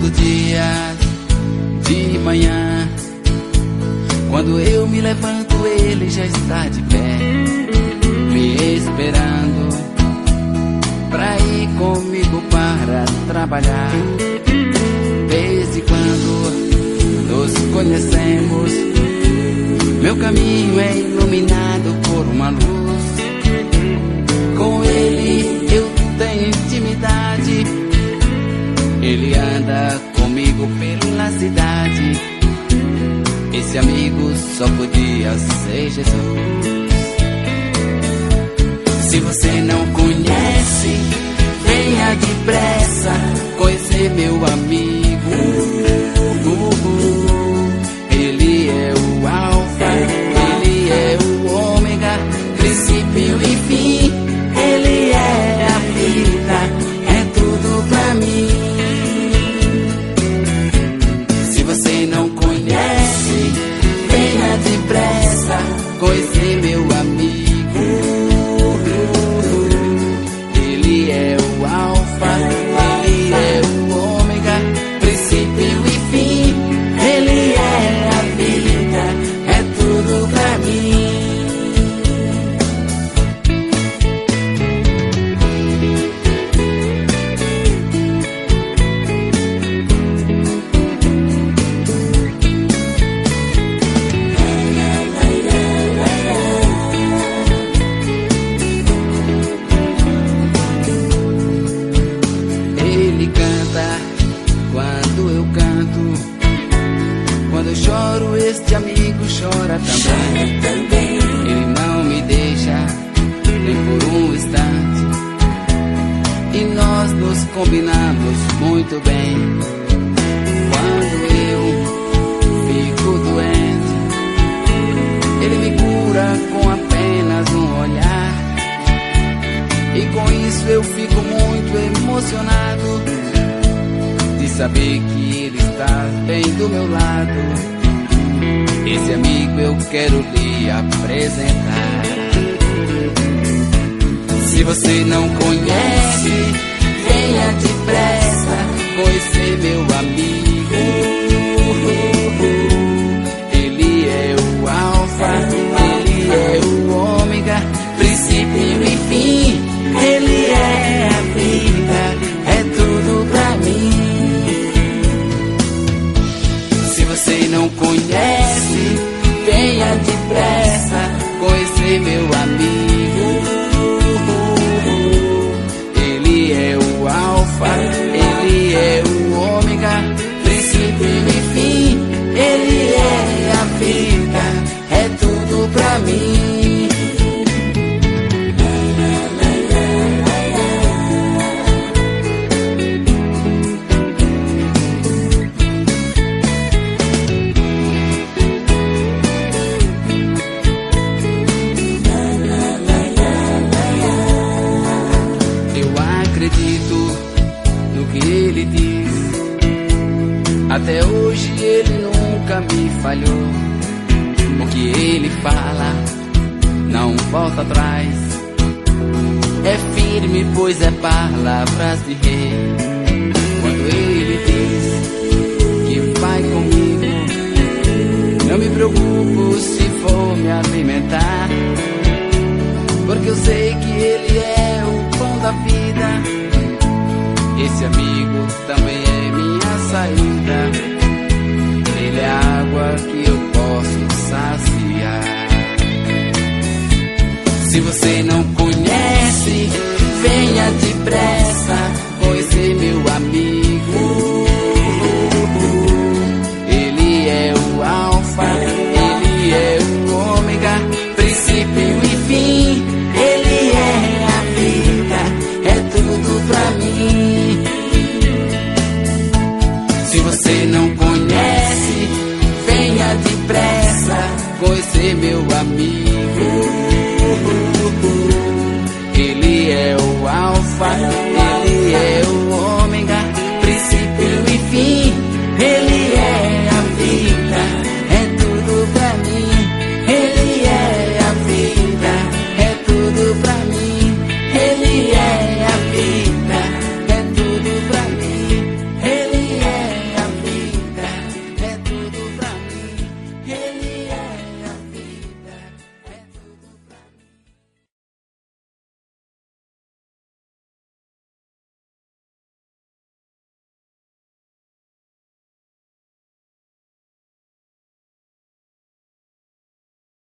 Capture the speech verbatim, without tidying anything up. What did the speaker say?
os dias de manhã, quando eu me levanto, ele já está de pé, me esperando pra ir comigo para trabalhar. Desde quando nos conhecemos, meu caminho é iluminado por uma luz. Com ele eu tenho intimidade, ele anda comigo pela cidade. Esse amigo só podia ser Jesus. Se você não conhece, venha depressa conhecer meu amigo. Ele é o Alfa, ele é o Ômega, princípio e fim. Ele é a vida, é tudo pra mim. Se você não conhece, venha depressa conhecer meu amigo. Ele é o Alfa, ele é o Ômega, princípio e fim. Ele é a vida, é tudo pra mim. Ele canta quando eu canto, quando eu choro, este amigo chora também. Ele não me deixa nem por um instante, e nós nos combinamos muito bem. Quando eu fico doente, ele me cura com apenas um olhar, e com isso eu fico muito emocionado de saber que ele está bem do meu lado. Esse amigo eu quero lhe apresentar. Se você não conhece, venha depressa conhecer meu amigo. Ele é o Alfa, ele é o Ômega, princípio e fim. Ele é a vida, é tudo pra mim. Se você não conhece, venha depressa conhecer meu amigo. Ele é o Alfa, ele é o Ômega, princípio e fim. Ele é a vida, é tudo pra mim. Acredito no que ele diz, até hoje ele nunca me falhou. O que ele fala não volta atrás, é firme pois é palavras de rei. Quando ele diz que vai comigo, não me preocupo se for me alimentar, porque eu sei que ele é o pão da vida. Esse amigo também é minha saída, ele é a água que eu posso saciar. Se você não conhece, venha depressa conhecer meu amigo.